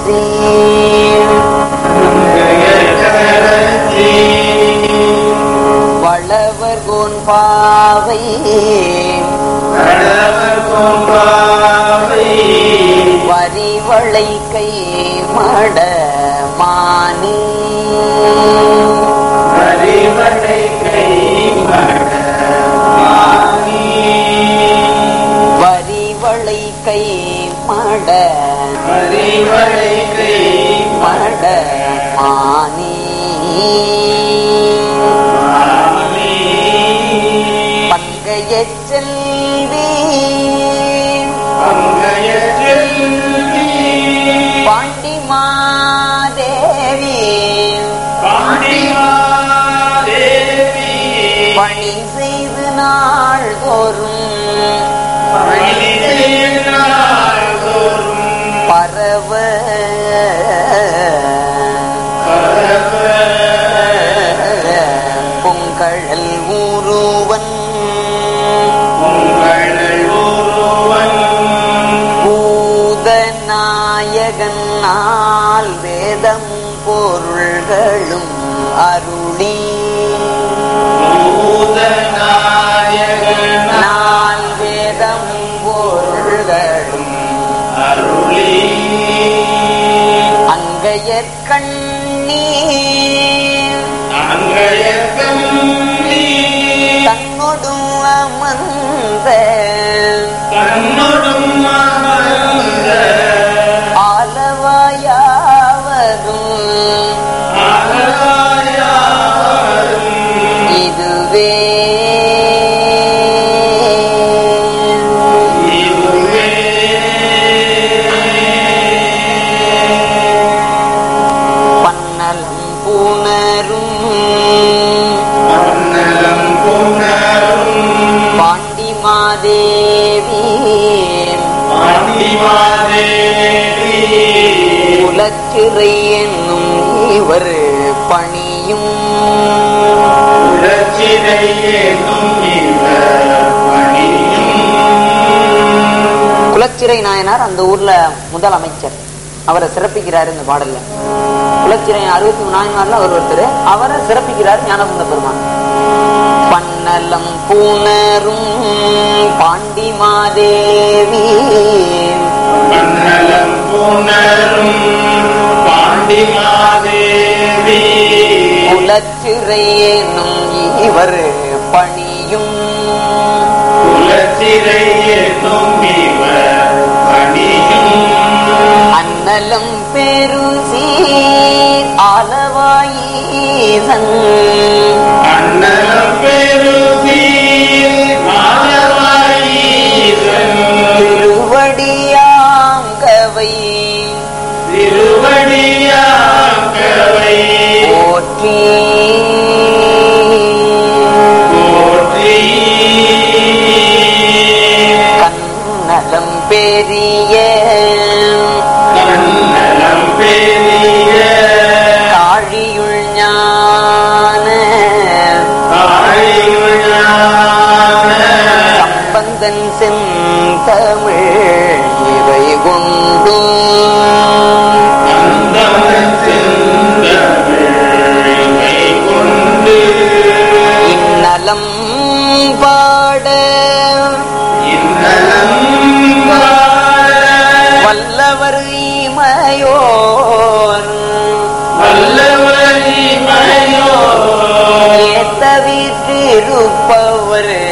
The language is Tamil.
வளவர் கோன்பாவை வரிவளை கை மட மானி வரிவளை கை மட மானி பங்கைய செல்வி பாண்டி மாதேவி பணி செய்து நாள்தோறும் பரவ பொங்கழல் ஊருவன் பூதநாயகன் நாள் வேதம் பொருள்களும் அருளி நாள் வேதம் பொருள்களும் அருளி அங்கையற்கண்ணீர் தன்னொடும் அமர்ந்த ஆலவாயாவதும் இதுவே குலச்சிறை என்னும் இவர் பணியும் குலச்சிறை நாயனார் அந்த ஊர்ல முதல் அமைச்சர். அவரை சிறப்பிக்கிறார் இந்த பாடல்ல. குலச்சிறை 60 நாயனார்ல அவர் ஒருத்தர். அவரை சிறப்பிக்கிறார் ஞானசம்பந்த பெருமான். பன்னலம் பூணரும் பாண்டி மாதேவி குலச்சிறை என்னும் இவர் பணியும் அன்னலம் பெருசீர் ஆலவாயீசன் திருவடியாங்கவை போற்றி கண்ணலம் பெரிய காழியுள் ஞான சம்பந்தன் செந்தமிழ் இவை கொண்டு இன்னலம் பாட வல்லவர் இமையோர் ஏத்தவிற்றிருப்பவர்